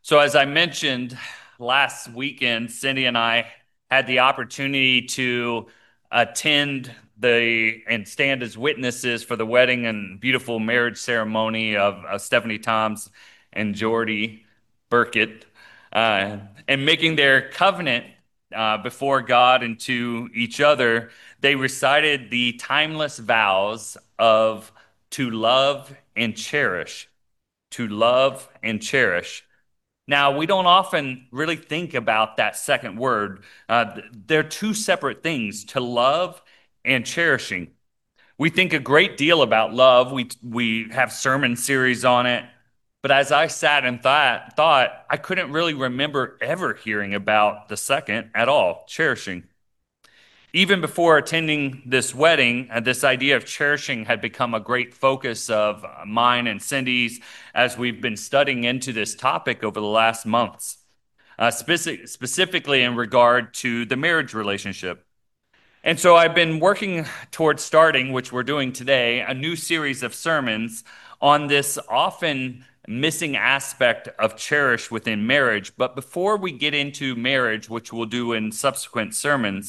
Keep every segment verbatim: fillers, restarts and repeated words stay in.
So, as I mentioned last weekend, Cindy and I had the opportunity to attend the and stand as witnesses for the wedding and beautiful marriage ceremony of, of Stephanie Toms and Jordy Burkett, uh, and making their covenant uh, before God and to each other. They recited the timeless vows of to love and cherish, to love and cherish. Now, we don't often really think about that second word. Uh, they're two separate things, to love and cherishing. We think a great deal about love. We we have sermon series on it. But as I sat and thought, thought, I couldn't really remember ever hearing about the second at all, cherishing. Even before attending this wedding, uh, this idea of cherishing had become a great focus of uh, mine and Cindy's as we've been studying into this topic over the last months, uh, speci- specifically in regard to the marriage relationship. And so I've been working towards starting, which we're doing today, a new series of sermons on this often missing aspect of cherish within marriage. But before we get into marriage, which we'll do in subsequent sermons,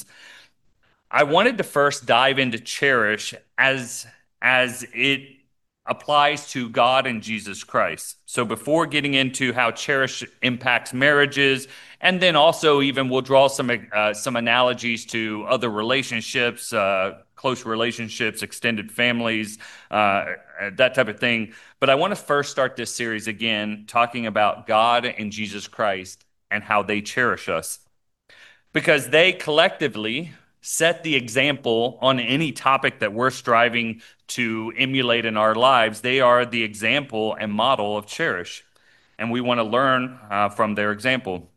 I wanted to first dive into cherish as as it applies to God and Jesus Christ. So before getting into how cherish impacts marriages, and then also even we'll draw some uh, some analogies to other relationships, uh, close relationships, extended families, uh, that type of thing. But I want to first start this series again talking about God and Jesus Christ and how they cherish us because they collectively set the example on any topic that we're striving to emulate in our lives. They are the example and model of cherish, and we want to learn uh, from their example.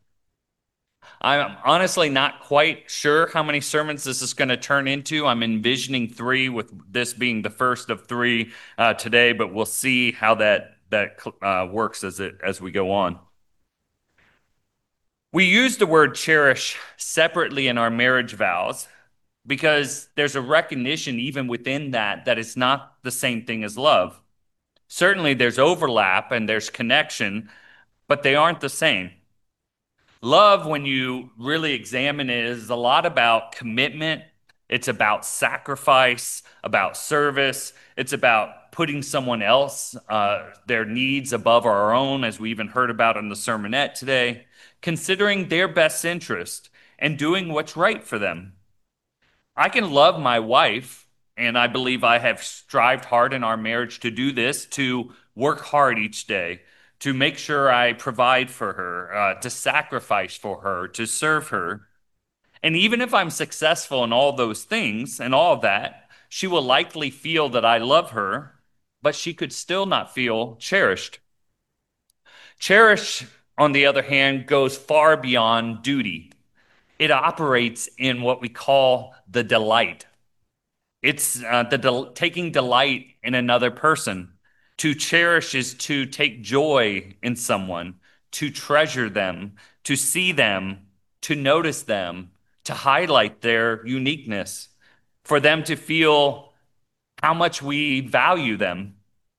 I'm honestly not quite sure how many sermons this is going to turn into. I'm envisioning three, with this being the first of three uh, today, but we'll see how that that uh, works as it as we go on. We use the word cherish separately in our marriage vows because there's a recognition even within that that it's not the same thing as love. Certainly there's overlap and there's connection, but they aren't the same. Love, when you really examine it, is a lot about commitment. It's about sacrifice, about service. It's about putting someone else, uh, their needs above our own, as we even heard about in the sermonette today, considering their best interest and doing what's right for them. I can love my wife, and I believe I have strived hard in our marriage to do this, to work hard each day, to make sure I provide for her, uh, to sacrifice for her, to serve her. And even if I'm successful in all those things and all of that, she will likely feel that I love her, but she could still not feel cherished. Cherish, on the other hand, goes far beyond duty. It operates in what we call the delight. It's uh, the del- taking delight in another person. To cherish is to take joy in someone, to treasure them, to see them, to notice them, to highlight their uniqueness, for them to feel how much we value them.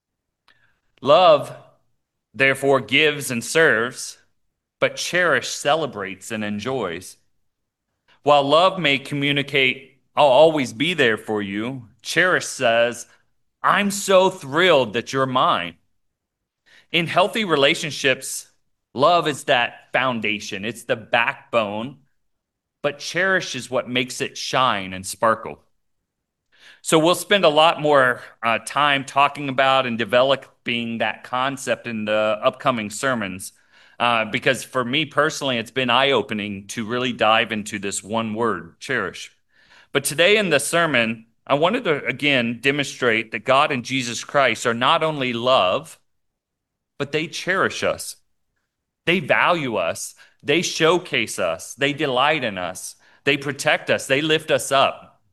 Love, therefore, gives and serves, but cherish celebrates and enjoys. While love may communicate, I'll always be there for you, cherish says, I'm so thrilled that you're mine. In healthy relationships, love is that foundation, it's the backbone, but cherish is what makes it shine and sparkle. So we'll spend a lot more uh, time talking about and developing that concept in the upcoming sermons. Uh, because for me personally, it's been eye opening to really dive into this one word, cherish. But today in the sermon, I wanted to again demonstrate that God and Jesus Christ are not only love, but they cherish us. They value us. They showcase us. They delight in us. They protect us. They lift us up.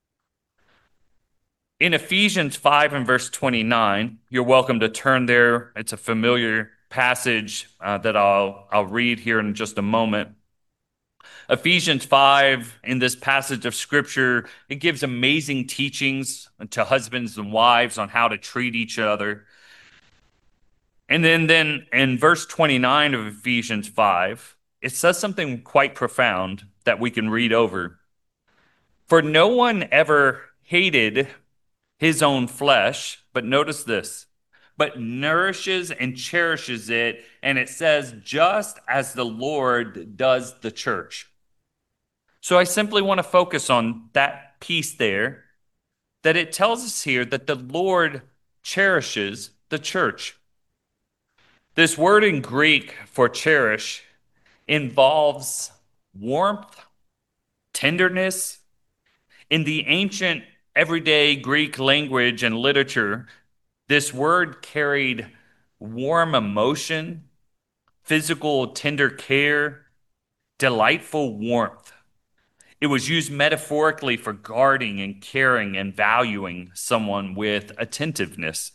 In Ephesians five and verse twenty-nine, you're welcome to turn there. It's a familiar passage uh, that I'll, I'll read here in just a moment. Ephesians five, in this passage of scripture, it gives amazing teachings to husbands and wives on how to treat each other. And then, then in verse twenty-nine of Ephesians five, it says something quite profound that we can read over. For no one ever hated his own flesh, but notice this, but nourishes and cherishes it. And it says, just as the Lord does the church. So I simply want to focus on that piece there, that it tells us here that the Lord cherishes the church. This word in Greek for cherish involves warmth, tenderness. In the ancient everyday Greek language and literature, this word carried warm emotion, physical tender care, delightful warmth. It was used metaphorically for guarding and caring and valuing someone with attentiveness.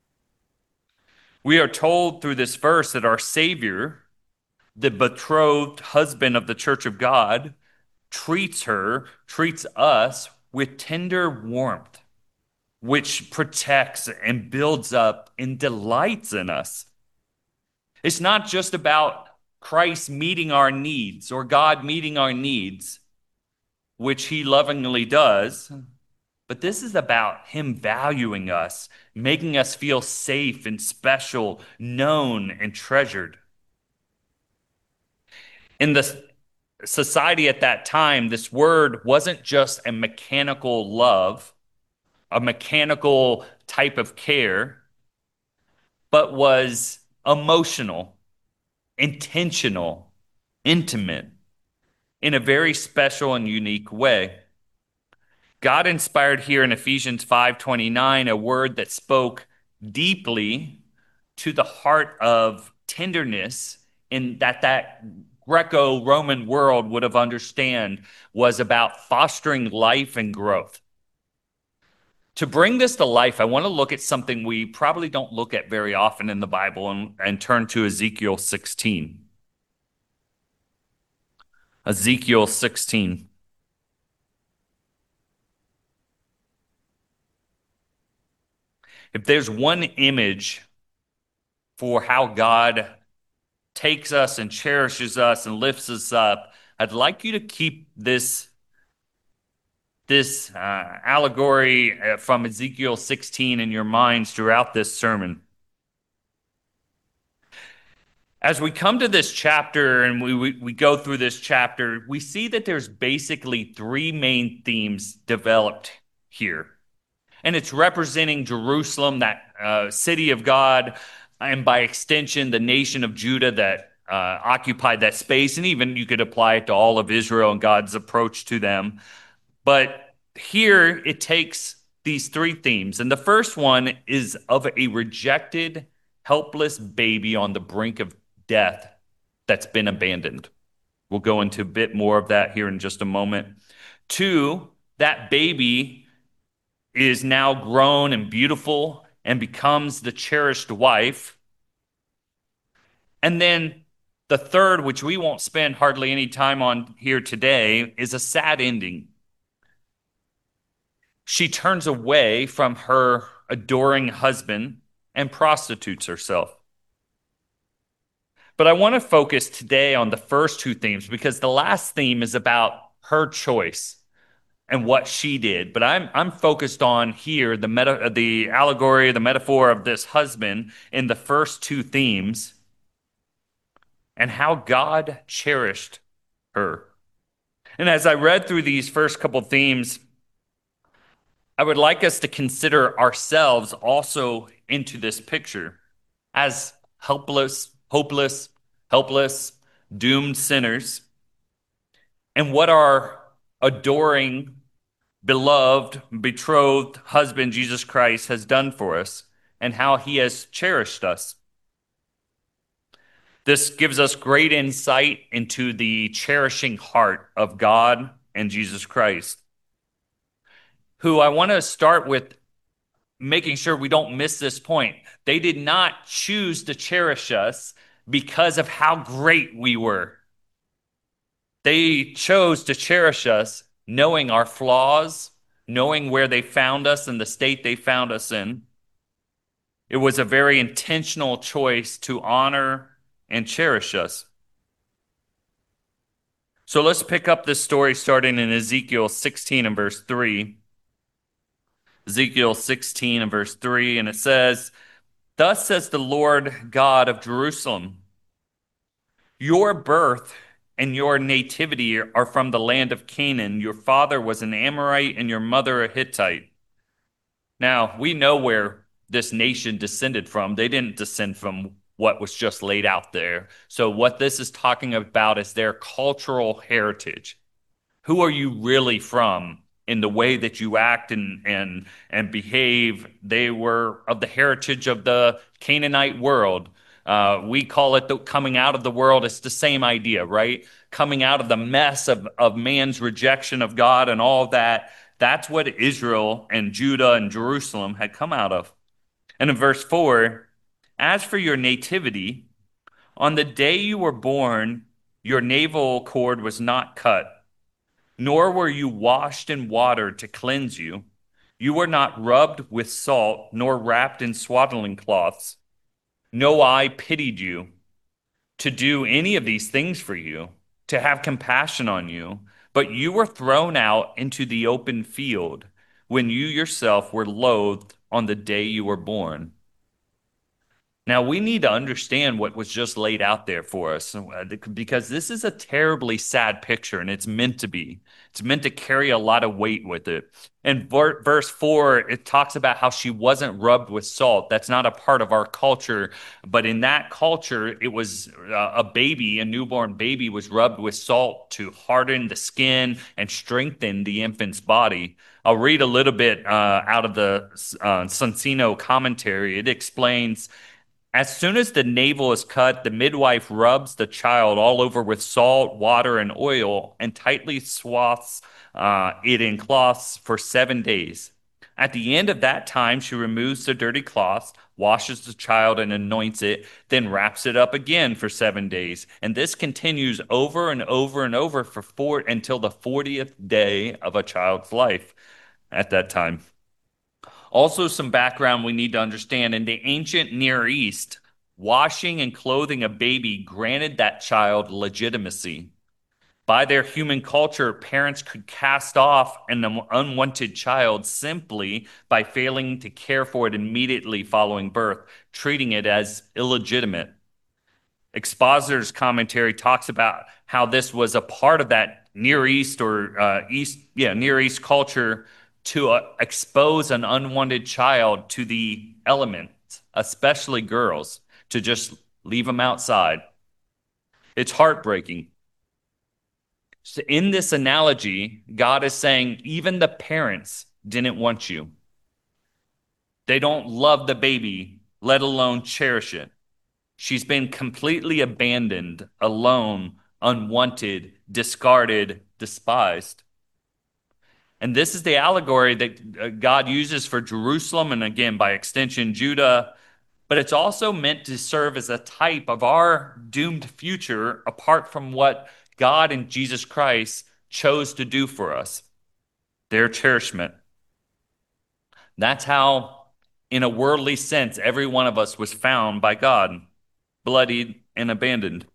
We are told through this verse that our Savior, the betrothed husband of the church of God, treats her, treats us with tender warmth, which protects and builds up and delights in us. It's not just about Christ meeting our needs or God meeting our needs, which he lovingly does, but this is about him valuing us, making us feel safe and special, known and treasured. In the society at that time, this word wasn't just a mechanical love, a mechanical type of care, but was emotional, intentional, intimate, in a very special and unique way. God inspired here in Ephesians five twenty-nine a word that spoke deeply to the heart of tenderness, in that that Greco-Roman world would have understand was about fostering life and growth. To bring this to life, I want to look at something we probably don't look at very often in the Bible, and, and turn to Ezekiel sixteen. Ezekiel sixteen. If there's one image for how God takes us and cherishes us and lifts us up, I'd like you to keep this, this uh, allegory uh, from Ezekiel sixteen in your minds throughout this sermon. As we come to this chapter and we, we, we go through this chapter, we see that there's basically three main themes developed here. And it's representing Jerusalem, that uh, city of God, and by extension, the nation of Judah that uh, occupied that space. And even you could apply it to all of Israel and God's approach to them. But here it takes these three themes. And the first one is of a rejected, helpless baby on the brink of death that's been abandoned. We'll go into a bit more of that here in just a moment. Two, that baby is now grown and beautiful and becomes the cherished wife. And then the third, which we won't spend hardly any time on here today, is a sad ending. She turns away from her adoring husband and prostitutes herself. But I want to focus today on the first two themes, because the last theme is about her choice and what she did. But I'm I'm focused on here the meta, the allegory, the metaphor of this husband in the first two themes, and how God cherished her. And as I read through these first couple themes, I would like us to consider ourselves also into this picture as helpless, hopeless, helpless, doomed sinners, and what our adoring, beloved, betrothed husband, Jesus Christ, has done for us, and how he has cherished us. This gives us great insight into the cherishing heart of God and Jesus Christ, who I want to start with making sure we don't miss this point. They did not choose to cherish us because of how great we were. They chose to cherish us knowing our flaws, knowing where they found us and the state they found us in. It was a very intentional choice to honor and cherish us. So let's pick up this story starting in Ezekiel sixteen and verse three. Ezekiel sixteen and verse three, and it says, "Thus says the Lord God of Jerusalem, your birth and your nativity are from the land of Canaan. Your father was an Amorite and your mother a Hittite." Now, we know where this nation descended from. They didn't descend from what was just laid out there. So, what this is talking about is their cultural heritage. Who are you really from in the way that you act and and and behave? They were of the heritage of the Canaanite world. Uh, we call it the coming out of the world. It's the same idea, right? Coming out of the mess of, of man's rejection of God and all of that. That's what Israel and Judah and Jerusalem had come out of. And in verse four, as for your nativity, on the day you were born, your navel cord was not cut, nor were you washed in water to cleanse you. You were not rubbed with salt, nor wrapped in swaddling cloths. No eye pitied you to do any of these things for you, to have compassion on you, but you were thrown out into the open field when you yourself were loathed on the day you were born. Now, we need to understand what was just laid out there for us uh, because this is a terribly sad picture and it's meant to be. It's meant to carry a lot of weight with it. And ver- verse four, it talks about how she wasn't rubbed with salt. That's not a part of our culture. But in that culture, it was uh, a baby, a newborn baby was rubbed with salt to harden the skin and strengthen the infant's body. I'll read a little bit uh, out of the uh, Soncino commentary. It explains, as soon as the navel is cut, the midwife rubs the child all over with salt, water, and oil and tightly swathes uh, it in cloths for seven days. At the end of that time, she removes the dirty cloths, washes the child, and anoints it, then wraps it up again for seven days. And this continues over and over and over for four until the fortieth day of a child's life at that time. Also, some background we need to understand in the ancient Near East, washing and clothing a baby granted that child legitimacy. By their human culture, parents could cast off an unwanted child simply by failing to care for it immediately following birth, treating it as illegitimate. Expositor's commentary talks about how this was a part of that Near East or uh, East, yeah, Near East culture to uh, expose an unwanted child to the elements, especially girls, to just leave them outside. It's heartbreaking. So in this analogy, God is saying even the parents didn't want you. They don't love the baby, let alone cherish it. She's been completely abandoned, alone, unwanted, discarded, despised. And this is the allegory that uh, God uses for Jerusalem and again, by extension, Judah. But it's also meant to serve as a type of our doomed future apart from what God and Jesus Christ chose to do for us, their cherishment. That's how, in a worldly sense, every one of us was found by God, bloodied and abandoned.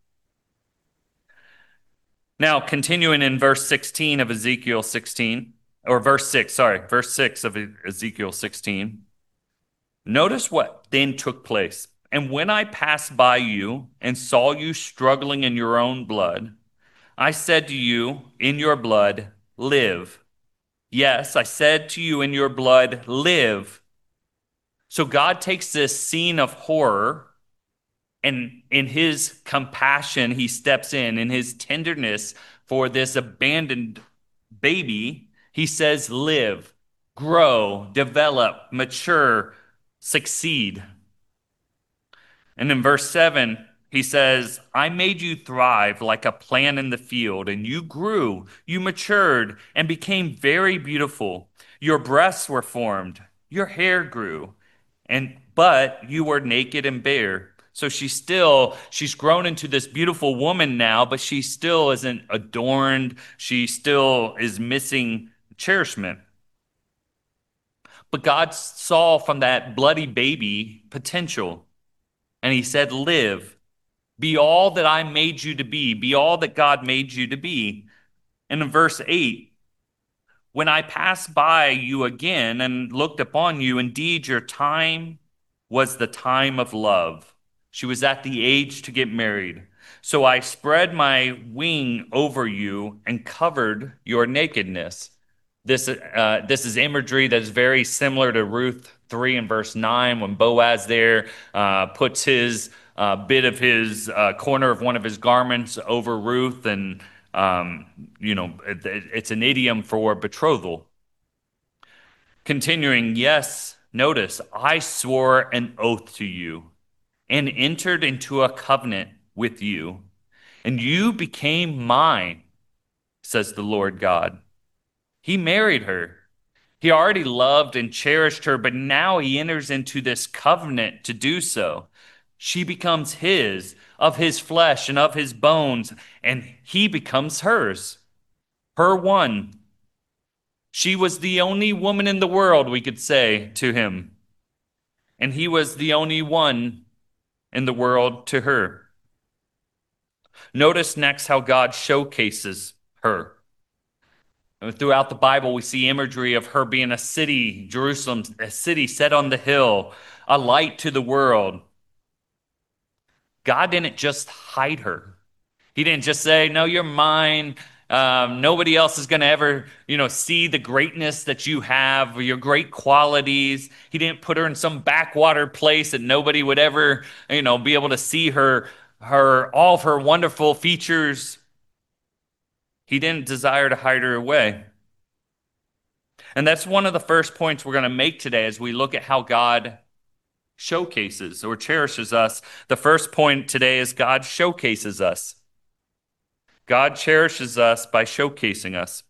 Now, continuing in verse sixteen of Ezekiel sixteen, or verse six, sorry, verse six of Ezekiel sixteen. Notice what then took place. And when I passed by you and saw you struggling in your own blood, I said to you, in your blood, live. Yes, I said to you, in your blood, live. So God takes this scene of horror and in his compassion, he steps in. In his tenderness for this abandoned baby, he says, live, grow, develop, mature, succeed. And in verse seven, he says, I made you thrive like a plant in the field, and you grew, you matured, and became very beautiful. Your breasts were formed, your hair grew, and but you were naked and bare. So she's still, she's grown into this beautiful woman now, but she still isn't adorned. She still is missing cherishment. But God saw from that bloody baby potential, and he said, live, be all that I made you to be, be all that God made you to be. And in verse eight, when I passed by you again and looked upon you, indeed your time was the time of love. She was at the age to get married. So I spread my wing over you and covered your nakedness. This, uh, this is imagery that is very similar to Ruth three and verse nine, when Boaz there uh, puts his uh, bit of his uh, corner of one of his garments over Ruth, and um, you know, it, it's an idiom for betrothal. Continuing, yes, notice, I swore an oath to you and entered into a covenant with you, and you became mine, says the Lord God. He married her. He already loved and cherished her, but now he enters into this covenant to do so. She becomes his, of his flesh and of his bones, and he becomes hers, her one. She was the only woman in the world, we could say, to him, and he was the only one in the world to her. Notice next how God showcases her. Throughout the Bible, we see imagery of her being a city, Jerusalem, a city set on the hill, a light to the world. God didn't just hide her. He didn't just say, no, you're mine. Um, nobody else is going to ever, you know, see the greatness that you have, or your great qualities. He didn't put her in some backwater place that nobody would ever, you know, be able to see her, her, all of her wonderful features. He didn't desire to hide her away. And that's one of the first points we're going to make today as we look at how God showcases or cherishes us. The first point today is God showcases us. God cherishes us by showcasing us.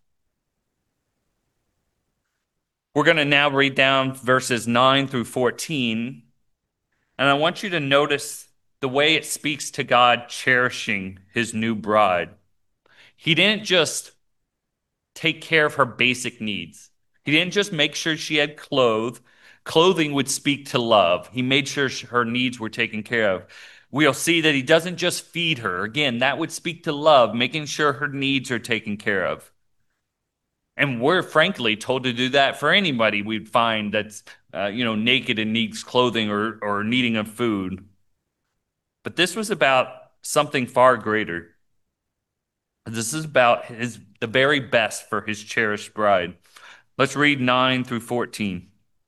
We're going to now read down verses nine through fourteen, and I want you to notice the way it speaks to God cherishing his new bride. He didn't just take care of her basic needs. He didn't just make sure she had clothes. Clothing would speak to love. He made sure her needs were taken care of. We'll see that he doesn't just feed her. Again, that would speak to love, making sure her needs are taken care of. And we're frankly told to do that for anybody we'd find that's uh, you know, naked and needs clothing or, or needing of food. But this was about something far greater. This is about his the very best for his cherished bride. Let's read nine through fourteen.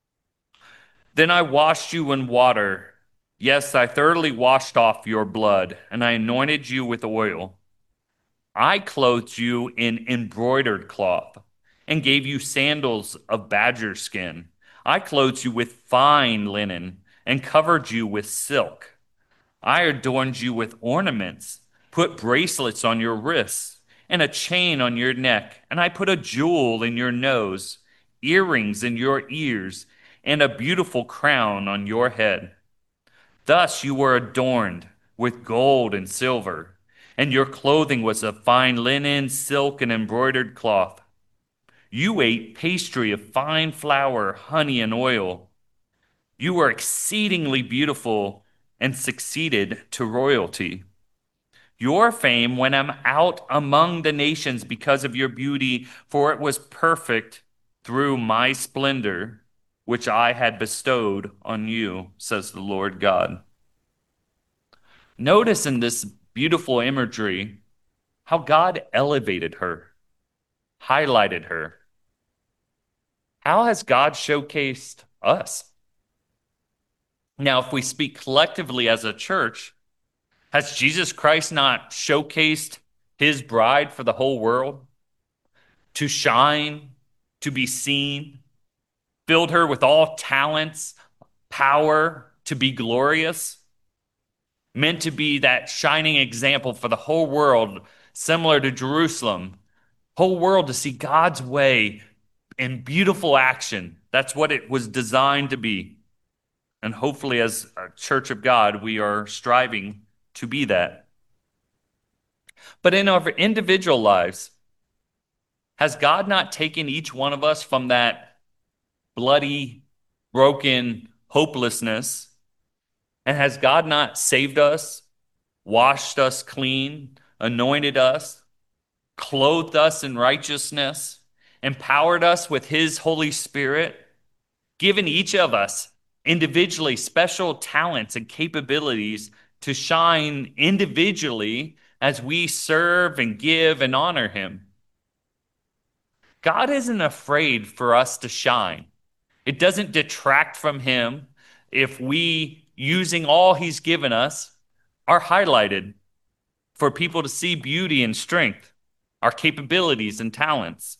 Then I washed you in water. Yes, I thoroughly washed off your blood, and I anointed you with oil. I clothed you in embroidered cloth and gave you sandals of badger skin. I clothed you with fine linen and covered you with silk. I adorned you with ornaments, put bracelets on your wrists and a chain on your neck, and I put a jewel in your nose, earrings in your ears, and a beautiful crown on your head. Thus you were adorned with gold and silver, and your clothing was of fine linen, silk, and embroidered cloth. You ate pastry of fine flour, honey, and oil. You were exceedingly beautiful and succeeded to royalty. Your fame went out among the nations because of your beauty, for it was perfect through my splendor, which I had bestowed on you, says the Lord God. Notice in this beautiful imagery how God elevated her, highlighted her. How has God showcased us? Now, if we speak collectively as a church, has Jesus Christ not showcased his bride for the whole world? To shine, to be seen, filled her with all talents, power, to be glorious, meant to be that shining example for the whole world, similar to Jerusalem, whole world to see God's way in beautiful action. That's what it was designed to be. And hopefully, as a church of God, we are striving to be that. But in our individual lives, has God not taken each one of us from that bloody broken hopelessness. And has God not saved us, washed us clean, anointed us, clothed us in righteousness, empowered us with his Holy Spirit, given each of us individually special talents and capabilities to shine individually as we serve and give and honor him? God isn't afraid for us to shine. It doesn't detract from him if we, using all he's given us, are highlighted for people to see beauty and strength, our capabilities and talents.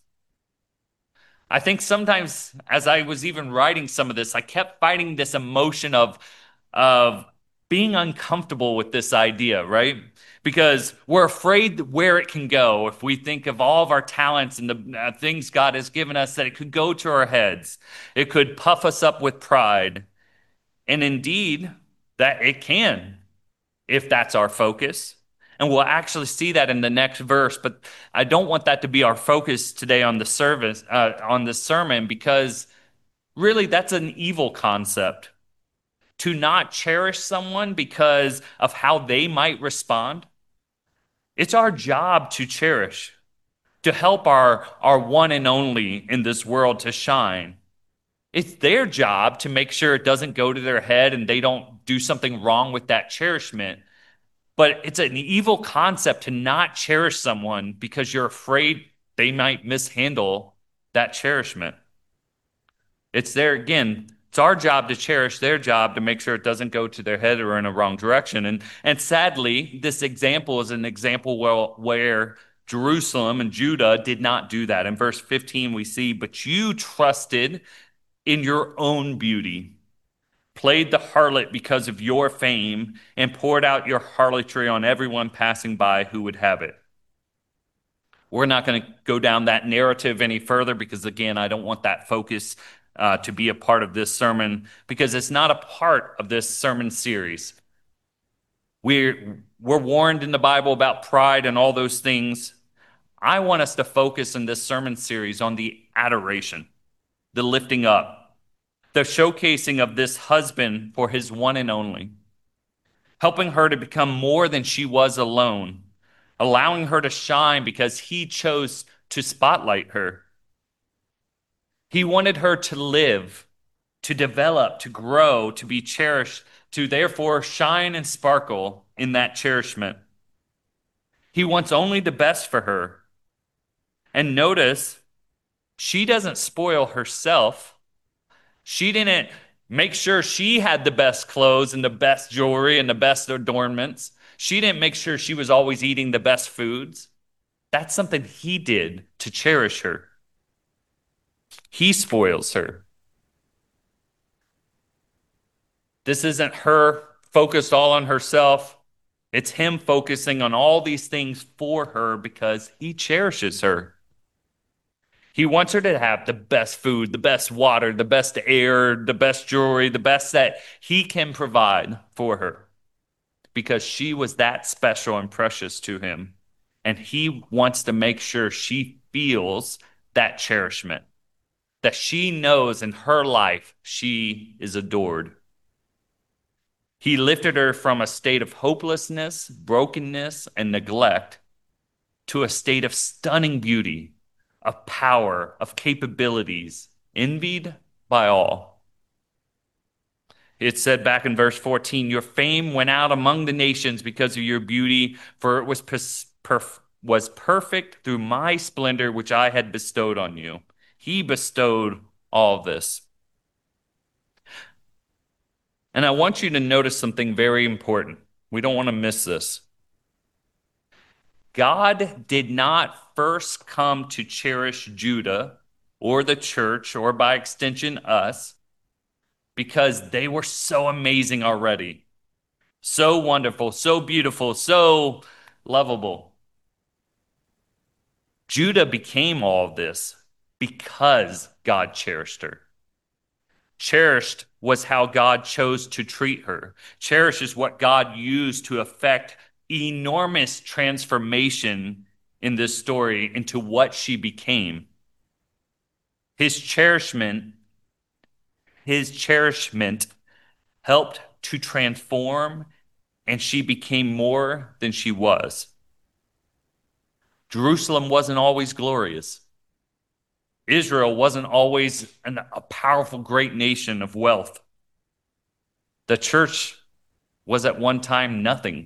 I think sometimes as I was even writing some of this, I kept fighting this emotion of, of being uncomfortable with this idea, right? Because we're afraid where it can go if we think of all of our talents and the uh, things God has given us, that it could go to our heads. It could puff us up with pride. And indeed, that it can, if that's our focus. And we'll actually see that in the next verse. But I don't want that to be our focus today on the service, uh, on the sermon, because really that's an evil concept. To not cherish someone because of how they might respond. It's our job to cherish, to help our, our one and only in this world to shine. It's their job to make sure it doesn't go to their head and they don't do something wrong with that cherishment. But it's an evil concept to not cherish someone because you're afraid they might mishandle that cherishment. It's there again. It's our job to cherish, their job to make sure it doesn't go to their head or in a wrong direction. And and sadly, this example is an example where, where Jerusalem and Judah did not do that. In verse fifteen, we see, but you trusted in your own beauty, played the harlot because of your fame, and poured out your harlotry on everyone passing by who would have it. We're not going to go down that narrative any further because, again, I don't want that focus uh, to be a part of this sermon because it's not a part of this sermon series. We're, we're warned in the Bible about pride and all those things. I want us to focus in this sermon series on the adoration, the lifting up, the showcasing of this husband for his one and only, helping her to become more than she was alone, allowing her to shine because he chose to spotlight her. He wanted her to live, to develop, to grow, to be cherished, to therefore shine and sparkle in that cherishment. He wants only the best for her. And notice, she doesn't spoil herself. She didn't make sure she had the best clothes and the best jewelry and the best adornments. She didn't make sure she was always eating the best foods. That's something he did to cherish her. He spoils her. This isn't her focused all on herself. It's him focusing on all these things for her because he cherishes her. He wants her to have the best food, the best water, the best air, the best jewelry, the best that he can provide for her because she was that special and precious to him. And he wants to make sure she feels that cherishment, that she knows in her life she is adored. He lifted her from a state of hopelessness, brokenness, and neglect to a state of stunning beauty, of power, of capabilities, envied by all. It said back in verse fourteen, your fame went out among the nations because of your beauty, for it was, perf- was perfect through my splendor, which I had bestowed on you. He bestowed all of this. And I want you to notice something very important. We don't want to miss this. God did not first come to cherish Judah or the church, or by extension, us, because they were so amazing already, so wonderful, so beautiful, so lovable. Judah became all of this because God cherished her. Cherished was how God chose to treat her. Cherish is what God used to effect enormous transformation in this story into what she became. His cherishment His cherishment helped to transform, and she became more than she was. Jerusalem wasn't always glorious. Israel wasn't always an, a powerful, great nation of wealth. The church was at one time nothing.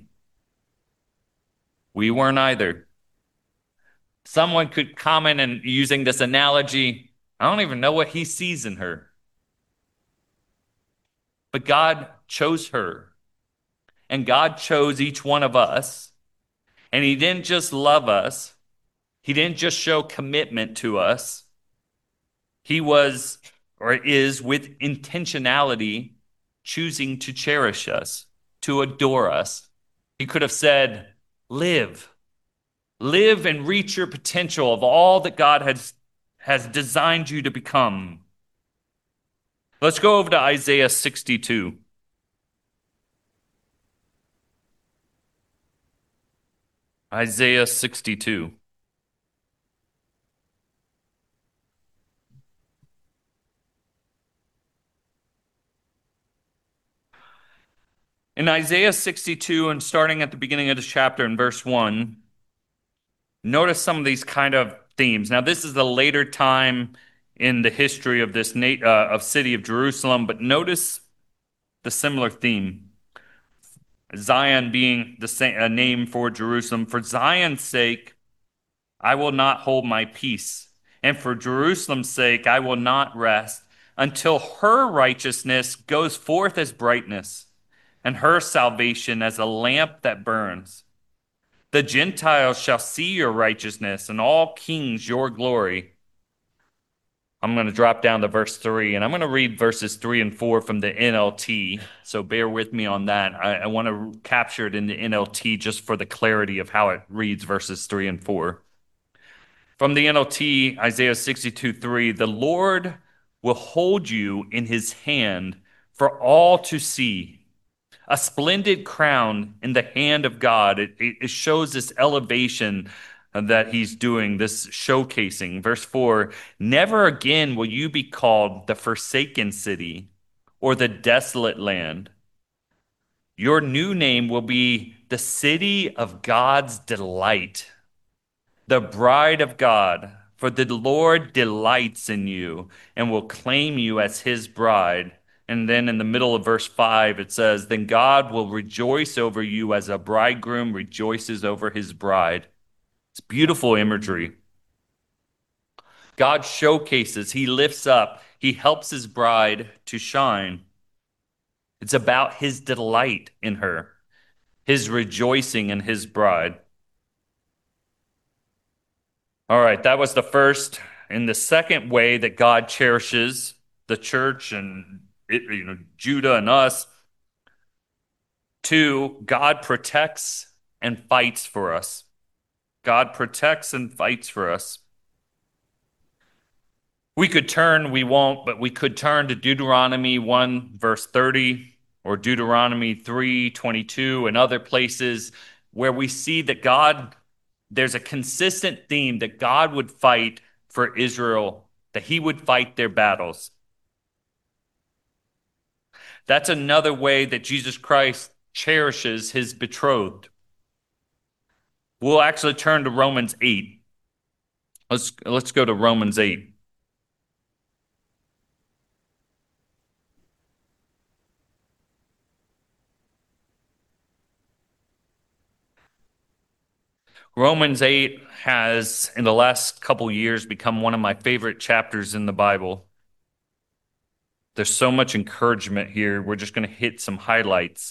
We weren't either. Someone could comment and using this analogy, I don't even know what he sees in her. But God chose her, and God chose each one of us. And he didn't just love us, he didn't just show commitment to us. He was or is with intentionality choosing to cherish us, to adore us. He could have said, live, live and reach your potential of all that God has, has designed you to become. Let's go over to Isaiah sixty-two. Isaiah sixty-two. In Isaiah sixty-two, and starting at the beginning of the chapter in verse one, notice some of these kind of themes. Now, this is a later time in the history of this na- uh, of city of Jerusalem, but notice the similar theme. Zion being the same, a name for Jerusalem. For Zion's sake, I will not hold my peace, and for Jerusalem's sake, I will not rest until her righteousness goes forth as brightness, and her salvation as a lamp that burns. The Gentiles shall see your righteousness, and all kings your glory. I'm going to drop down to verse three, and I'm going to read verses three and four from the N L T. So bear with me on that. I, I want to capture it in the N L T just for the clarity of how it reads verses three and four. From the N L T, Isaiah sixty-two three, the Lord will hold you in his hand for all to see. A splendid crown in the hand of God. It, it shows this elevation that he's doing, this showcasing. Verse four, never again will you be called the forsaken city or the desolate land. Your new name will be the city of God's delight, the bride of God. For the Lord delights in you and will claim you as his bride. And then in the middle of verse five, it says, then God will rejoice over you as a bridegroom rejoices over his bride. It's beautiful imagery. God showcases, he lifts up, he helps his bride to shine. It's about his delight in her, his rejoicing in his bride. All right, that was the first. In the second way that God cherishes the church and it, you know, Judah and us. Two, God protects and fights for us. God protects and fights for us. We could turn, we won't, but we could turn to Deuteronomy one, verse thirty, or Deuteronomy three, twenty-two, and other places where we see that God, there's a consistent theme that God would fight for Israel, that he would fight their battles. That's another way that Jesus Christ cherishes his betrothed. We'll actually turn to Romans eight. Let's, let's go to Romans eight. Romans eight has, in the last couple years, become one of my favorite chapters in the Bible. There's so much encouragement here. We're just going to hit some highlights.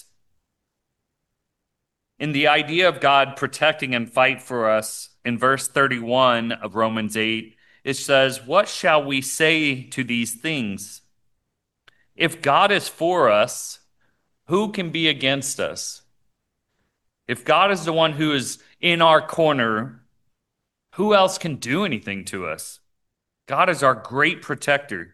In the idea of God protecting and fight for us, in verse thirty-one of Romans eight, it says, what shall we say to these things? If God is for us, who can be against us? If God is the one who is in our corner, who else can do anything to us? God is our great protector.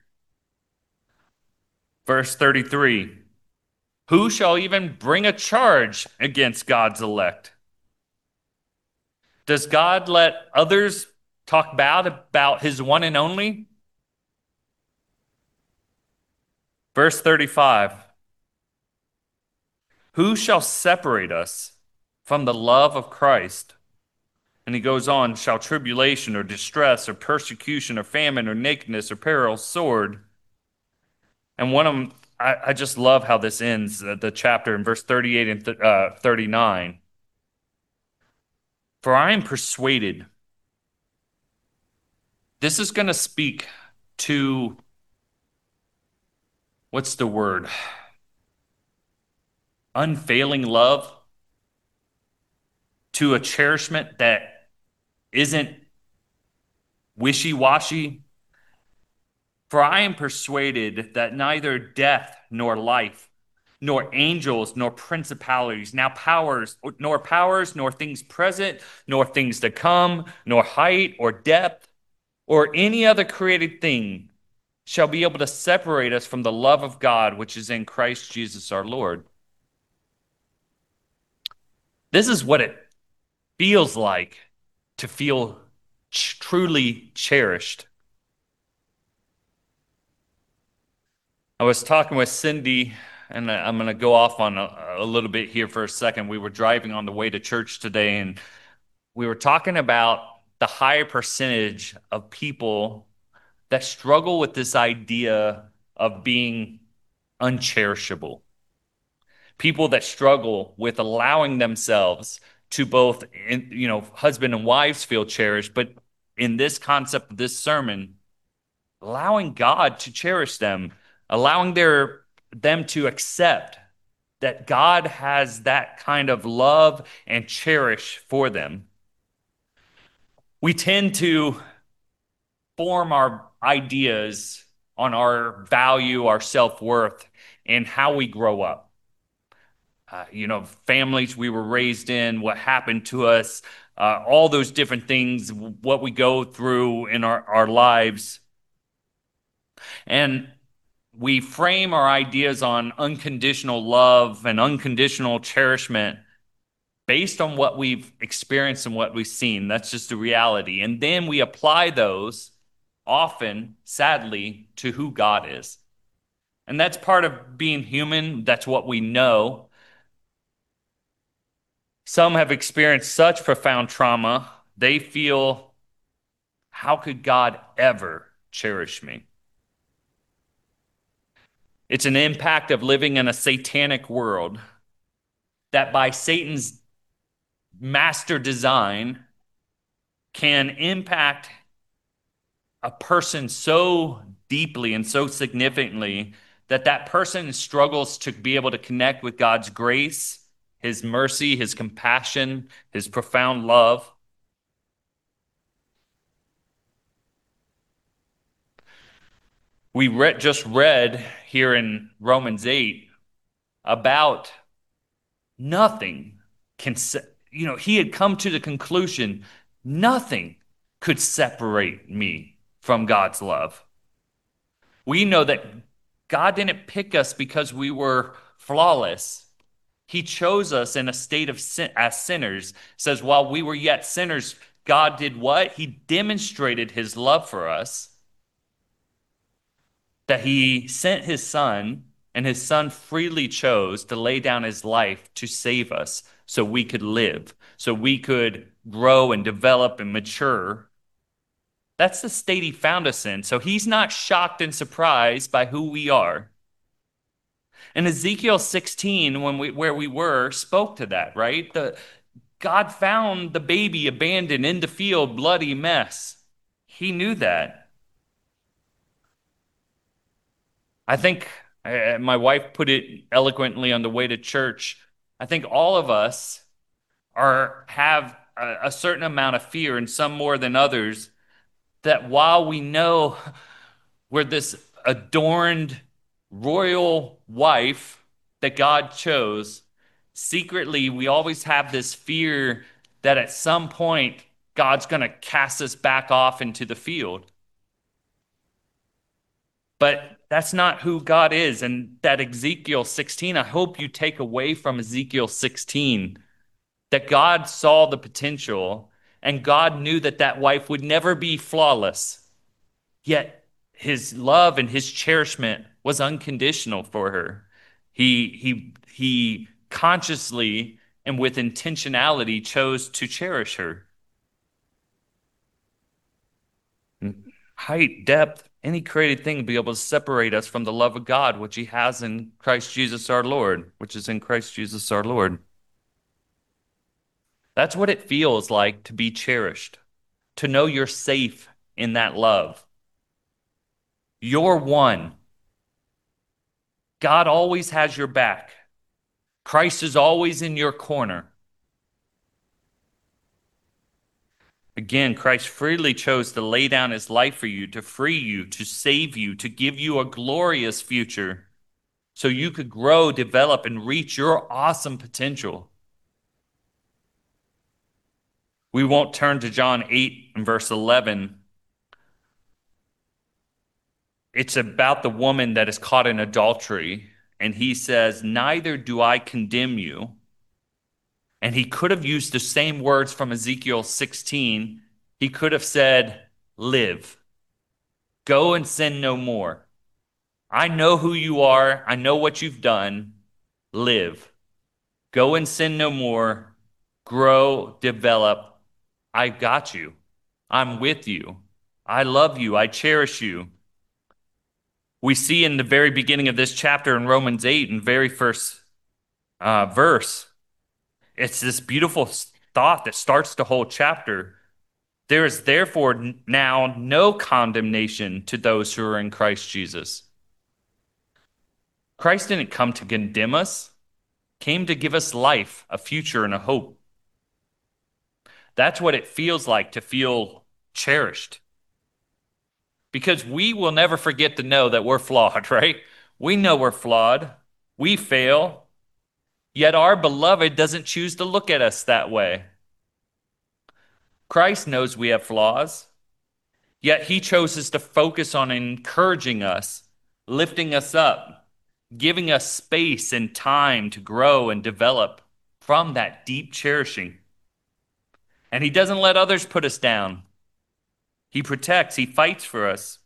Verse thirty-three, who shall even bring a charge against God's elect? Does God let others talk bad about his one and only? Verse thirty-five. Who shall separate us from the love of Christ? And he goes on, shall tribulation or distress or persecution or famine or nakedness or peril, sword. And one of them, I, I just love how this ends, uh, the chapter in verse thirty-eight and th- uh, thirty-nine. For I am persuaded. This is going to speak to, what's the word? Unfailing love, to a cherishment that isn't wishy-washy. For I am persuaded that neither death nor life, nor angels, nor principalities, now powers, nor powers, nor things present, nor things to come, nor height or depth, or any other created thing shall be able to separate us from the love of God, which is in Christ Jesus our Lord. This is what it feels like to feel ch- truly cherished. I was talking with Cindy, and I'm going to go off on a, a little bit here for a second. We were driving on the way to church today, and we were talking about the high percentage of people that struggle with this idea of being uncherishable. People that struggle with allowing themselves to both, you know, husband and wives feel cherished, but in this concept of this sermon, allowing God to cherish them, allowing their them to accept that God has that kind of love and cherish for them. We tend to form our ideas on our value, our self-worth, and how we grow up. Uh, you know, families we were raised in, what happened to us, uh, all those different things, what we go through in our, our lives. And we frame our ideas on unconditional love and unconditional cherishment based on what we've experienced and what we've seen. That's just the reality. And then we apply those often, sadly, to who God is. And that's part of being human. That's what we know. Some have experienced such profound trauma, they feel, how could God ever cherish me? It's an impact of living in a satanic world that by Satan's master design can impact a person so deeply and so significantly that that person struggles to be able to connect with God's grace, his mercy, his compassion, his profound love. We re- just read here in Romans eight about nothing can, se- you know, he had come to the conclusion nothing could separate me from God's love. We know that God didn't pick us because we were flawless. He chose us in a state of sin as sinners. It says while we were yet sinners, God did what? He demonstrated his love for us, that he sent his son, and his son freely chose to lay down his life to save us so we could live, so we could grow and develop and mature. That's the state he found us in. So he's not shocked and surprised by who we are. And Ezekiel sixteen, when we where we were, spoke to that, right? The God found the baby abandoned in the field, bloody mess. He knew that. I think uh, my wife put it eloquently on the way to church. I think all of us are have a, a certain amount of fear, and some more than others, that while we know we're this adorned royal wife that God chose, secretly we always have this fear that at some point God's going to cast us back off into the field. But that's not who God is. And that Ezekiel sixteen, I hope you take away from Ezekiel sixteen that God saw the potential and God knew that that wife would never be flawless. Yet his love and his cherishment was unconditional for her. He he he consciously and with intentionality chose to cherish her. Height, depth, any created thing to be able to separate us from the love of God, which he has in Christ Jesus our Lord, which is in Christ Jesus our Lord. That's what it feels like to be cherished, to know you're safe in that love. You're one. God always has your back. Christ is always in your corner. Again, Christ freely chose to lay down his life for you, to free you, to save you, to give you a glorious future so you could grow, develop, and reach your awesome potential. We won't turn to John eight and verse eleven. It's about the woman that is caught in adultery, and he says, "Neither do I condemn you." And he could have used the same words from Ezekiel sixteen. He could have said, "Live, go and sin no more. I know who you are. I know what you've done. Live, go and sin no more. Grow, develop. I got you. I'm with you. I love you. I cherish you." We see in the very beginning of this chapter in Romans eight, in the very first uh, verse, it's this beautiful thought that starts the whole chapter. There is therefore now no condemnation to those who are in Christ Jesus. Christ didn't come to condemn us, came to give us life, a future, and a hope. That's what it feels like to feel cherished. Because we will never forget to know that we're flawed, right? We know we're flawed. We fail. Yet our beloved doesn't choose to look at us that way. Christ knows we have flaws, yet he chooses to focus on encouraging us, lifting us up, giving us space and time to grow and develop from that deep cherishing. And he doesn't let others put us down. He protects, he fights for us.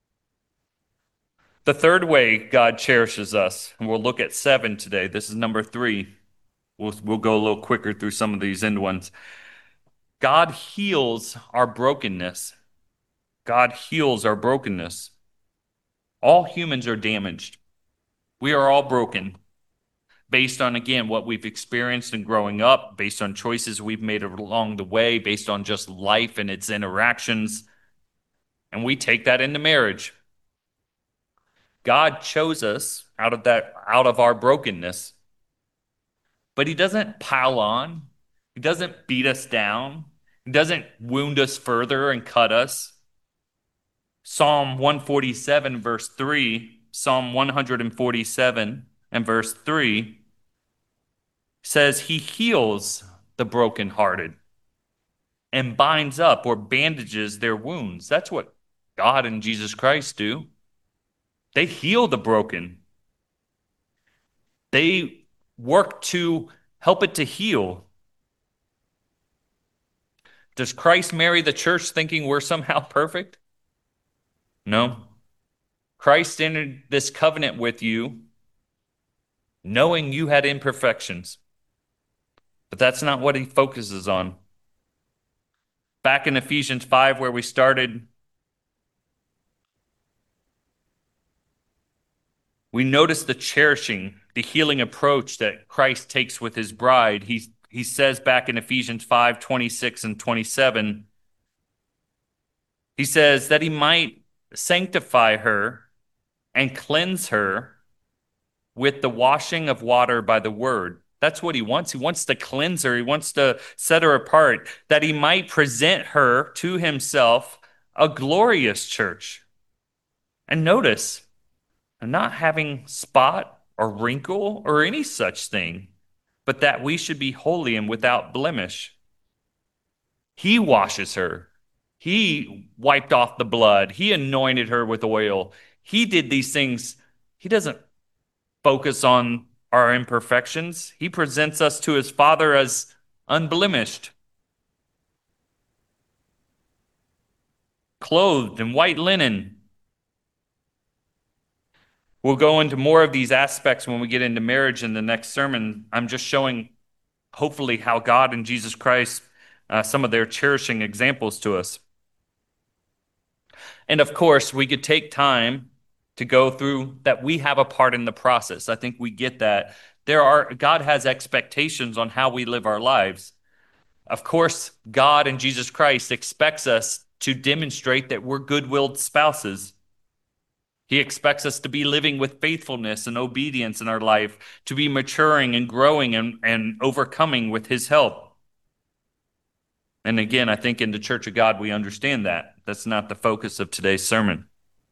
The third way God cherishes us, and we'll look at seven today. This is number three. We'll, we'll go a little quicker through some of these end ones. God heals our brokenness. God heals our brokenness. All humans are damaged. We are all broken based on, again, what we've experienced in growing up, based on choices we've made along the way, based on just life and its interactions. And we take that into marriage. God chose us out of that, out of our brokenness. But he doesn't pile on. He doesn't beat us down. He doesn't wound us further and cut us. Psalm one forty-seven, verse three, Psalm one forty-seven and verse three says, he heals the brokenhearted and binds up or bandages their wounds. That's what God and Jesus Christ do. They heal the broken. They work to help it to heal. Does Christ marry the church thinking we're somehow perfect? No. Christ entered this covenant with you knowing you had imperfections. But that's not what he focuses on. Back in Ephesians five, where we started, we notice the cherishing, the healing approach that Christ takes with his bride. He, he says back in Ephesians five, twenty-six and twenty-seven, he says that he might sanctify her and cleanse her with the washing of water by the word. That's what he wants. He wants to cleanse her. He wants to set her apart, that he might present her to himself a glorious church. And notice, not having spot or wrinkle or any such thing, but that we should be holy and without blemish. He washes her. He wiped off the blood. He anointed her with oil. He did these things. He doesn't focus on our imperfections. He presents us to his Father as unblemished, clothed in white linen. We'll go into more of these aspects when we get into marriage in the next sermon. I'm just showing, hopefully, how God and Jesus Christ, uh, some of their cherishing examples to us. And of course, we could take time to go through that we have a part in the process. I think we get that. There are, God has expectations on how we live our lives. Of course, God and Jesus Christ expects us to demonstrate that we're good-willed spouses. He expects us to be living with faithfulness and obedience in our life, to be maturing and growing and, and overcoming with his help. And again, I think in the Church of God, we understand that. That's not the focus of today's sermon.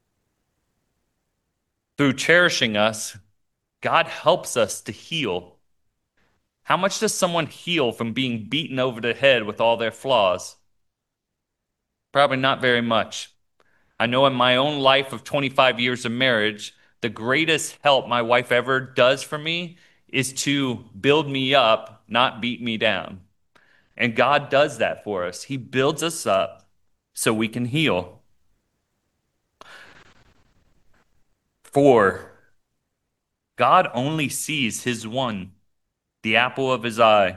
Through cherishing us, God helps us to heal. How much does someone heal from being beaten over the head with all their flaws? Probably not very much. I know in my own life of twenty-five years of marriage, the greatest help my wife ever does for me is to build me up, not beat me down. And God does that for us. He builds us up so we can heal. For God only sees his one, the apple of his eye.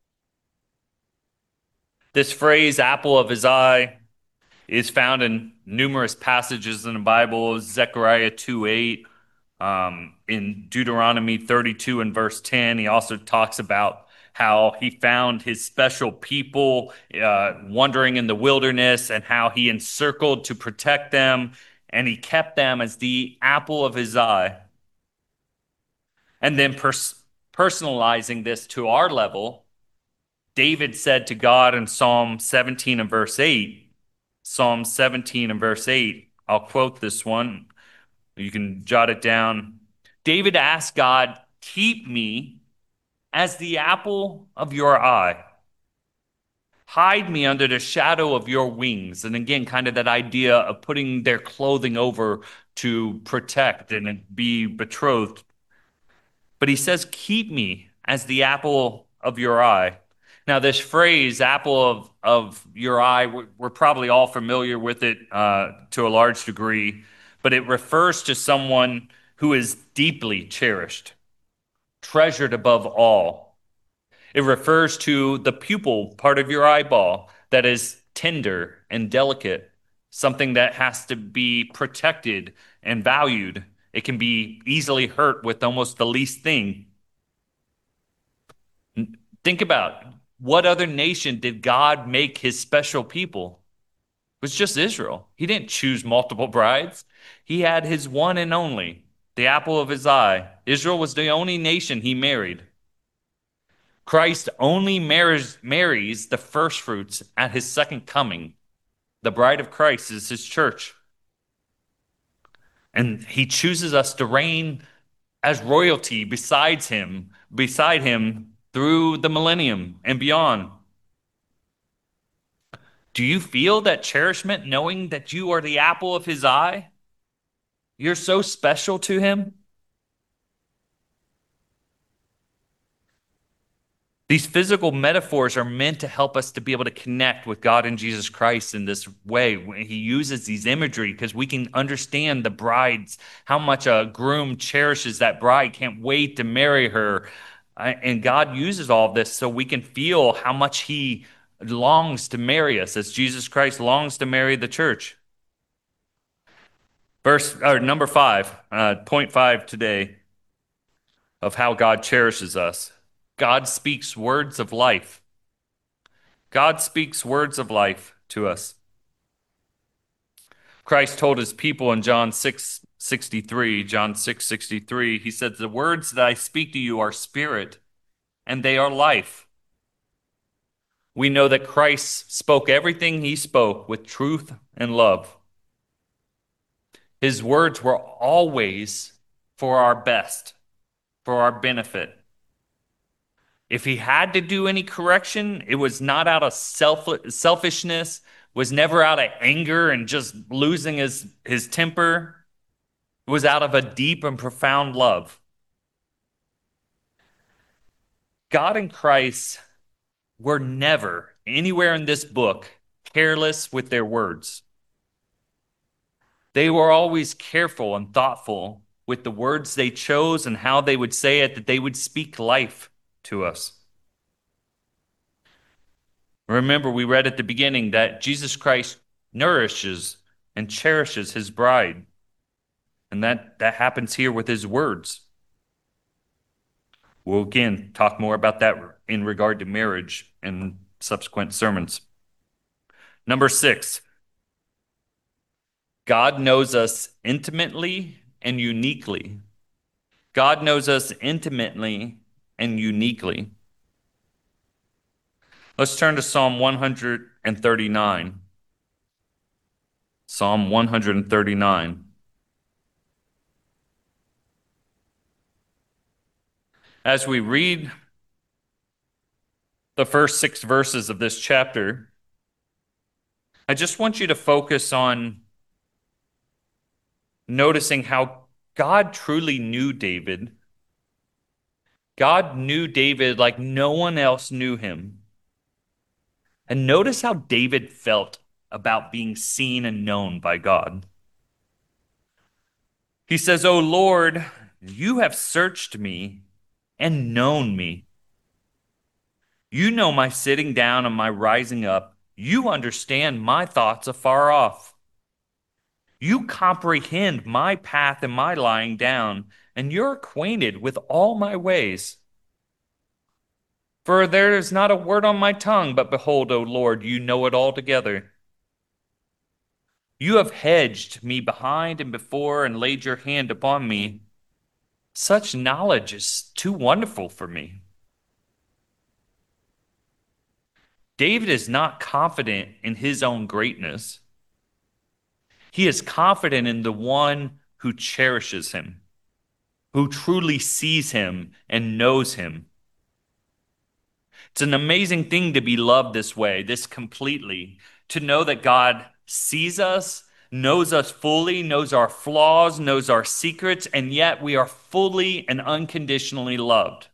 This phrase, apple of his eye, is found in numerous passages in the Bible. Zechariah two eight, um, in Deuteronomy thirty-two and verse ten. He also talks about how he found his special people uh, wandering in the wilderness and how he encircled to protect them, and he kept them as the apple of his eye. And then pers- personalizing this to our level, David said to God in Psalm seventeen and verse eight, Psalm seventeen and verse eight, I'll quote this one. You can jot it down. David asked God, keep me as the apple of your eye. Hide me under the shadow of your wings. And again, kind of that idea of putting their clothing over to protect and be betrothed. But he says, keep me as the apple of your eye. Now, this phrase, apple of, of your eye, we're, we're probably all familiar with it uh, to a large degree, but it refers to someone who is deeply cherished, treasured above all. It refers to the pupil part of your eyeball that is tender and delicate, something that has to be protected and valued. It can be easily hurt with almost the least thing. Think about, what other nation did God make his special people? It was just Israel. He didn't choose multiple brides. He had his one and only, the apple of his eye. Israel was the only nation he married. Christ only marries, marries the first fruits at his second coming. The bride of Christ is his church. And he chooses us to reign as royalty besides him, beside him through the millennium and beyond. Do you feel that cherishment knowing that you are the apple of his eye? You're so special to him? These physical metaphors are meant to help us to be able to connect with God and Jesus Christ in this way. He uses these imagery because we can understand the brides, how much a groom cherishes that bride, can't wait to marry her. And God uses all of this so we can feel how much he longs to marry us as Jesus Christ longs to marry the church. Verse or number five, uh, point five today of how God cherishes us. God speaks words of life. God speaks words of life to us. Christ told his people in John six sixty-three, John six sixty-three, he said, the words that I speak to you are spirit and they are life. We know that Christ spoke everything he spoke with truth and love. His words were always for our best, for our benefit. If he had to do any correction, it was not out of self selfishness, was never out of anger and just losing his, his temper. It was out of a deep and profound love. God and Christ were never, anywhere in this book, careless with their words. They were always careful and thoughtful with the words they chose and how they would say it, that they would speak life to us. Remember, we read at the beginning that Jesus Christ nourishes and cherishes his bride. And that, that happens here with his words. We'll again talk more about that in regard to marriage in subsequent sermons. Number six, God knows us intimately and uniquely. God knows us intimately and uniquely. Let's turn to Psalm one thirty-nine. Psalm one thirty-nine. As we read the first six verses of this chapter, I just want you to focus on noticing how God truly knew David. God knew David like no one else knew him. And notice how David felt about being seen and known by God. He says, "O Lord, you have searched me and known me. You know my sitting down and my rising up. You understand my thoughts afar off. You comprehend my path and my lying down, and you're acquainted with all my ways. For there is not a word on my tongue, but behold, O Lord, you know it altogether. You have hedged me behind and before and laid your hand upon me. Such knowledge is too wonderful for me." David is not confident in his own greatness. He is confident in the one who cherishes him, who truly sees him and knows him. It's an amazing thing to be loved this way, this completely, to know that God sees us, knows us fully, knows our flaws, knows our secrets, and yet we are fully and unconditionally loved.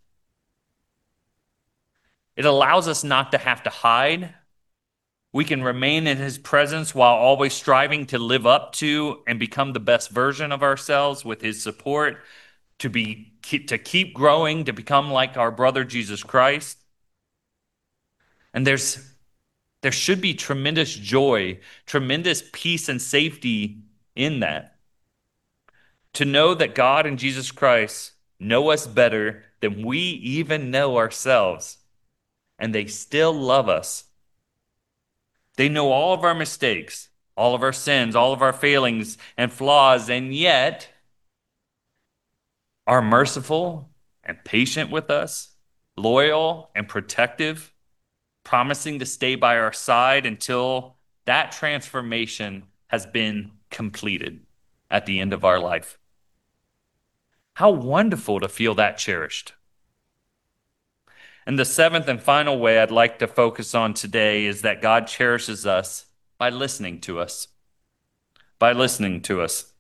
It allows us not to have to hide. We can remain in his presence while always striving to live up to and become the best version of ourselves with his support, to be to keep growing, to become like our brother Jesus Christ. And there's there should be tremendous joy, tremendous peace and safety in that. To know that God and Jesus Christ know us better than we even know ourselves, and they still love us. They know all of our mistakes, all of our sins, all of our failings and flaws, and yet are merciful and patient with us, loyal and protective, promising to stay by our side until that transformation has been completed at the end of our life. How wonderful to feel that cherished. And the seventh and final way I'd like to focus on today is that God cherishes us by listening to us. By listening to us.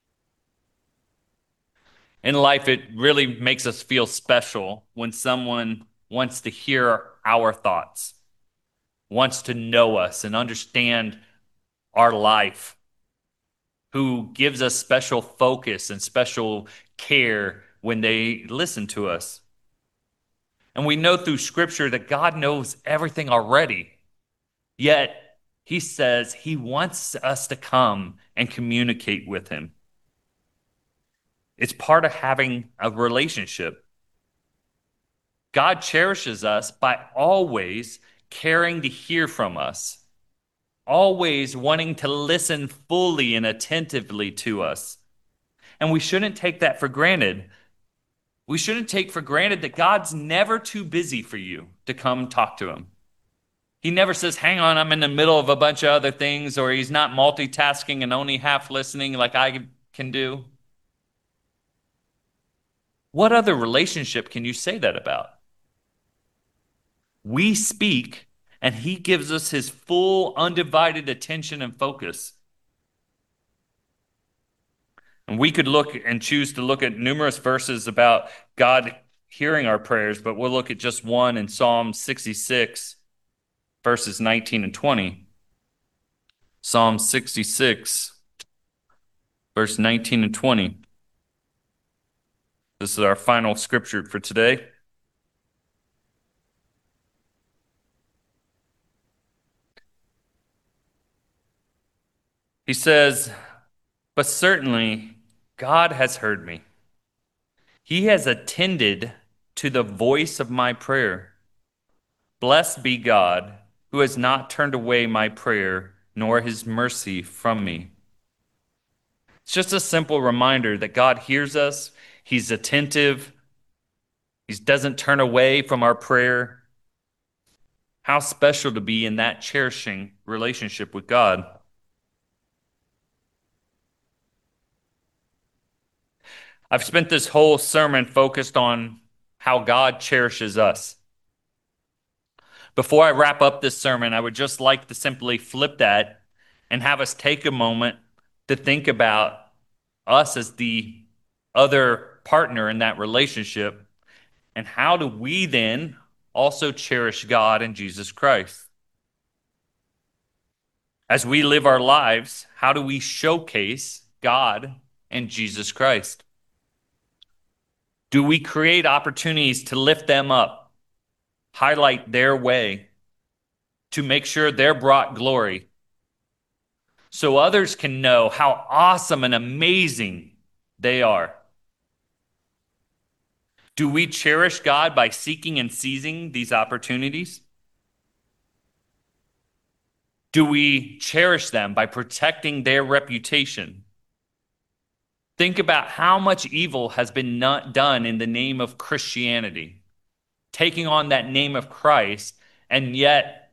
In life, it really makes us feel special when someone wants to hear our thoughts, wants to know us and understand our life, who gives us special focus and special care when they listen to us. And we know through Scripture that God knows everything already. Yet, he says he wants us to come and communicate with him. It's part of having a relationship. God cherishes us by always caring to hear from us, always wanting to listen fully and attentively to us. And we shouldn't take that for granted. We shouldn't take for granted that God's never too busy for you to come talk to him. He never says, hang on, I'm in the middle of a bunch of other things, or he's not multitasking and only half listening like I can do. What other relationship can you say that about? We speak, and he gives us his full, undivided attention and focus. And we could look and choose to look at numerous verses about God hearing our prayers, but we'll look at just one in Psalm sixty-six, verses nineteen and twenty. Psalm sixty-six, verse nineteen and twenty. This is our final scripture for today. He says, "But certainly God has heard me. He has attended to the voice of my prayer. Blessed be God, who has not turned away my prayer, nor his mercy from me." It's just a simple reminder that God hears us, he's attentive, he doesn't turn away from our prayer. How special to be in that cherishing relationship with God. I've spent this whole sermon focused on how God cherishes us. Before I wrap up this sermon, I would just like to simply flip that and have us take a moment to think about us as the other partner in that relationship, and how do we then also cherish God and Jesus Christ? As we live our lives, how do we showcase God and Jesus Christ? Do we create opportunities to lift them up, highlight their way, to make sure they're brought glory, so others can know how awesome and amazing they are? Do we cherish God by seeking and seizing these opportunities? Do we cherish them by protecting their reputation? Think about how much evil has been not done in the name of Christianity, taking on that name of Christ, and yet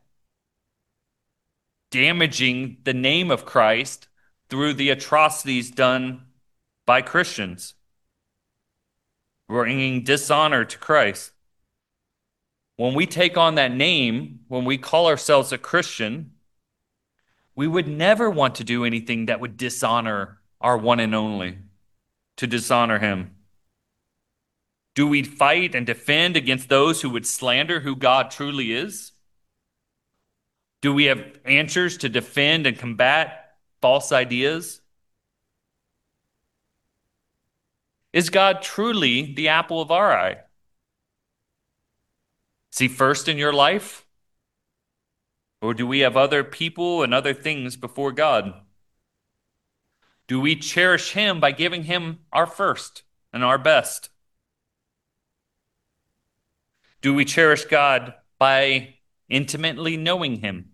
damaging the name of Christ through the atrocities done by Christians, bringing dishonor to Christ. When we take on that name, when we call ourselves a Christian, we would never want to do anything that would dishonor our one and only, to dishonor him. Do we fight and defend against those who would slander who God truly is? Do we have answers to defend and combat false ideas? Is God truly the apple of our eye? Is he first in your life? Or do we have other people and other things before God? Do we cherish him by giving him our first and our best? Do we cherish God by intimately knowing him?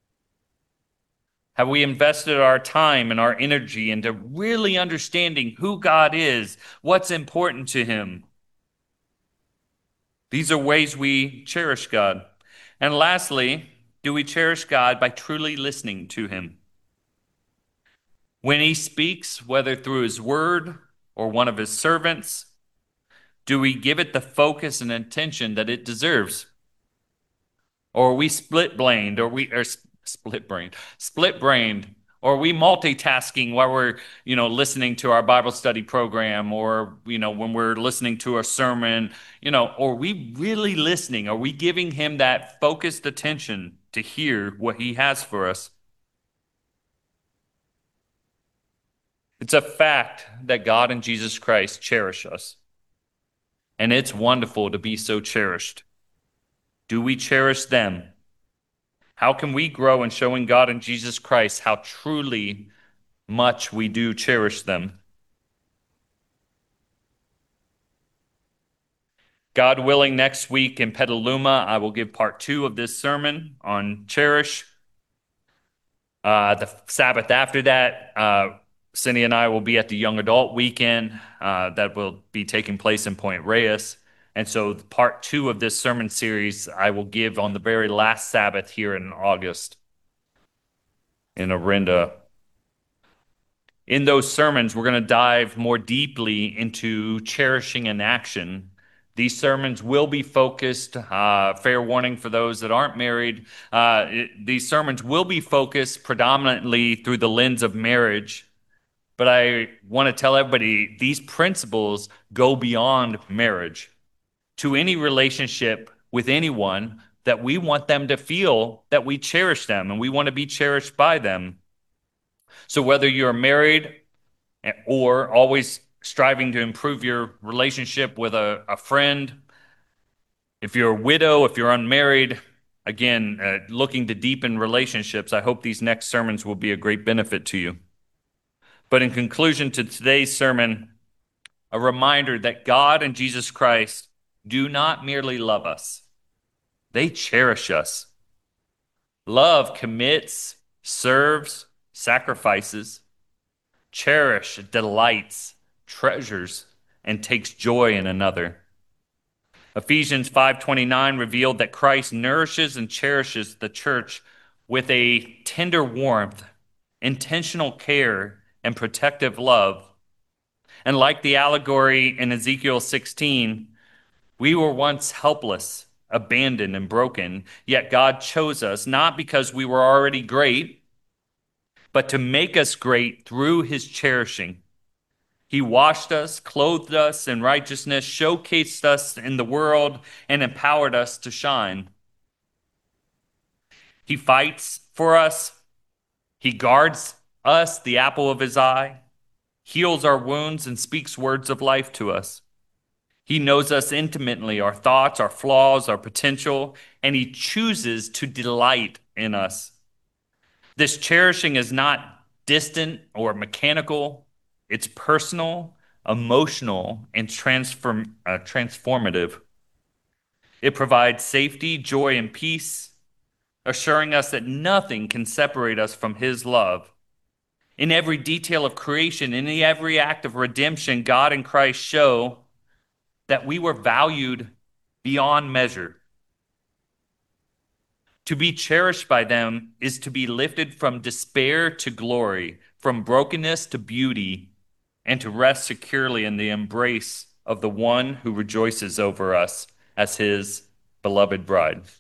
Have we invested our time and our energy into really understanding who God is, what's important to him? These are ways we cherish God. And lastly, do we cherish God by truly listening to him? When he speaks, whether through his word or one of his servants, do we give it the focus and attention that it deserves? Or are we split-brained, or we are split-brained, split-brained, or are we multitasking while we're, you know, listening to our Bible study program, or, you know, when we're listening to a sermon, you know, are we really listening? Are we giving him that focused attention to hear what he has for us? It's a fact that God and Jesus Christ cherish us, and it's wonderful to be so cherished. Do we cherish them? How can we grow in showing God and Jesus Christ how truly much we do cherish them? God willing, next week in Petaluma, I will give part two of this sermon on cherish. Uh, the Sabbath after that, uh, Cindy and I will be at the young adult weekend uh, that will be taking place in Point Reyes. And so part two of this sermon series I will give on the very last Sabbath here in August in Orinda. In those sermons, we're going to dive more deeply into cherishing in action. These sermons will be focused, uh, fair warning for those that aren't married, uh, it, these sermons will be focused predominantly through the lens of marriage. But I want to tell everybody these principles go beyond marriage to any relationship with anyone, that we want them to feel that we cherish them and we want to be cherished by them. So whether you're married or always striving to improve your relationship with a, a friend, if you're a widow, if you're unmarried, again, uh, looking to deepen relationships, I hope these next sermons will be a great benefit to you. But in conclusion to today's sermon, a reminder that God and Jesus Christ do not merely love us, they cherish us. Love commits, serves, sacrifices, cherish, delights, treasures, and takes joy in another. Ephesians five twenty-nine revealed that Christ nourishes and cherishes the church with a tender warmth, intentional care, and protective love. And like the allegory in Ezekiel sixteen, we were once helpless, abandoned, and broken, yet God chose us not because we were already great, but to make us great through his cherishing. He washed us, clothed us in righteousness, showcased us in the world, and empowered us to shine. He fights for us. He guards us, the apple of his eye, heals our wounds, and speaks words of life to us. He knows us intimately, our thoughts, our flaws, our potential, and he chooses to delight in us. This cherishing is not distant or mechanical. It's personal, emotional, and transform, uh, transformative. It provides safety, joy, and peace, assuring us that nothing can separate us from his love. In every detail of creation, in every act of redemption, God and Christ show that we were valued beyond measure. To be cherished by them is to be lifted from despair to glory, from brokenness to beauty, and to rest securely in the embrace of the one who rejoices over us as his beloved bride.